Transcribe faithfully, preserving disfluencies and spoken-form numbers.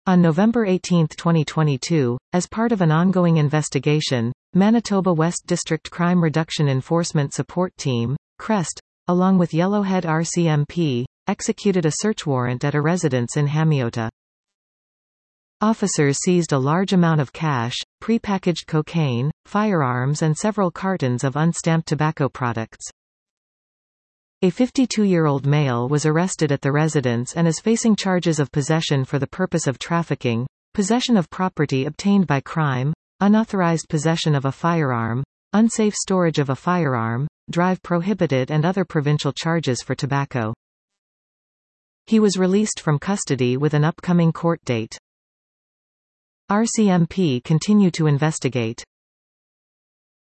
On November eighteenth twenty twenty-two, as part of an ongoing investigation, Manitoba West District Crime Reduction Enforcement Support Team, CREST, along with Yellowhead R C M P, executed a search warrant at a residence in Hamiota. Officers seized a large amount of cash, prepackaged cocaine, firearms and several cartons of unstamped tobacco products. A fifty-two-year-old male was arrested at the residence and is facing charges of possession for the purpose of trafficking, possession of property obtained by crime, unauthorized possession of a firearm, unsafe storage of a firearm, drive prohibited and other provincial charges for tobacco. He was released from custody with an upcoming court date. R C M P continue to investigate.